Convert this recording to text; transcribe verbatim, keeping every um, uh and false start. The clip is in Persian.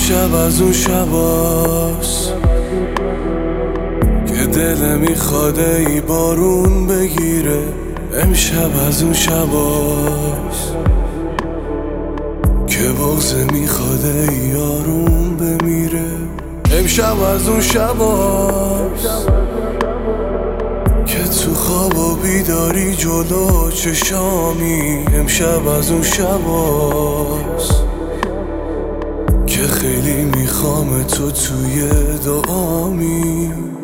امشب از اون شباست که دل میخواده ای بارون بگیره. امشب از اون شباست که بغضه میخواده ای آروم بمیره. امشب از اون شباست که تو خواب و بیداری جلو چشامی. امشب از اون شباست که خیلی میخوام تو توی دعامی.